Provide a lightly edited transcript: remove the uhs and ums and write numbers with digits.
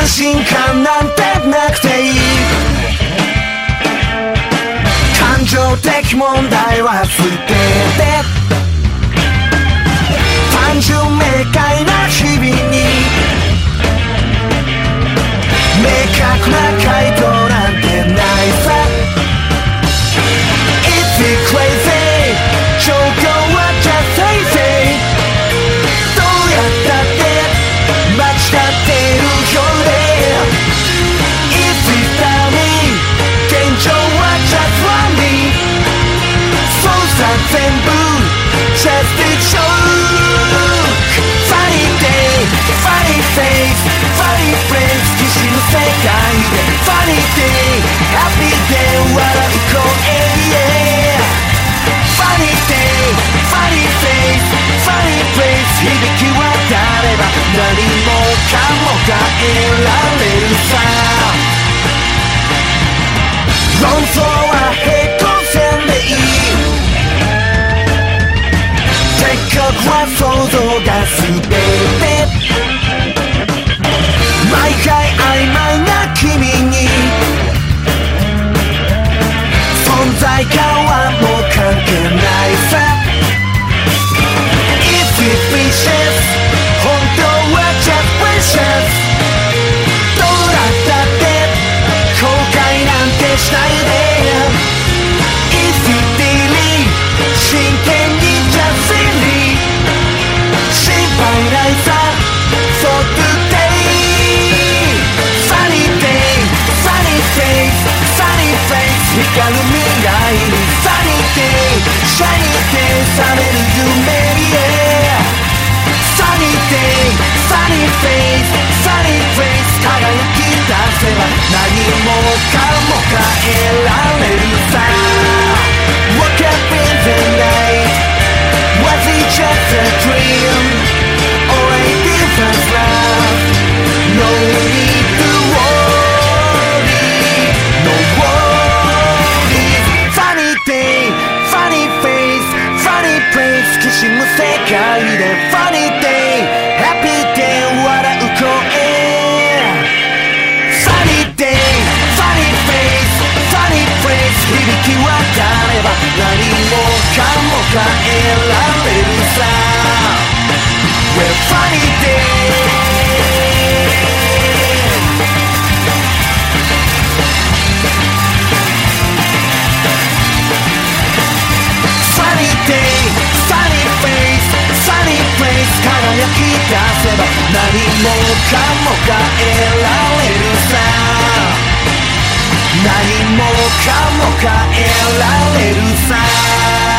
安心感なんてなくていい。感情的問題は捨てて、単純明快な日々に明確な回答なんてないさ。 It's crazy 状況は just crazy。 どうやったって間違ってるよね。 It's me 現状は just one。 そうさ全部 just a joke。 Funny day funny face funny friends きしむ世界で Funny day happy day 笑う声 Funny day funny face funny place 響き渡れば何もかも変えられるさ。論争は平行線でいい。結局は想像が全て。毎回曖昧な君に存在感はもう関係ないさ。 It's vicious 本当は just precious。 どうだったって後悔なんてしないで。 It's really 真剣に just silly 心配ないさ。 So today Sunny day sunny face sunny face 光る未来に Sunny day shiny day 覚める夢に Sunny day sunny face sunny face 輝き出せば何もかも変えられるさ。 Woke up in the night Was it just a dream or a different love? No need to worry no worries。 Funny day funny face funny place きしむ世界で Funny day happy day 笑う声 Sunny day funny face funny place 響き渡れば何もかも変えられるさ。 Well funny day Sunny day sunny face sunny place 輝き出せば何もかも変えられるさ。何もかも変えられるさ。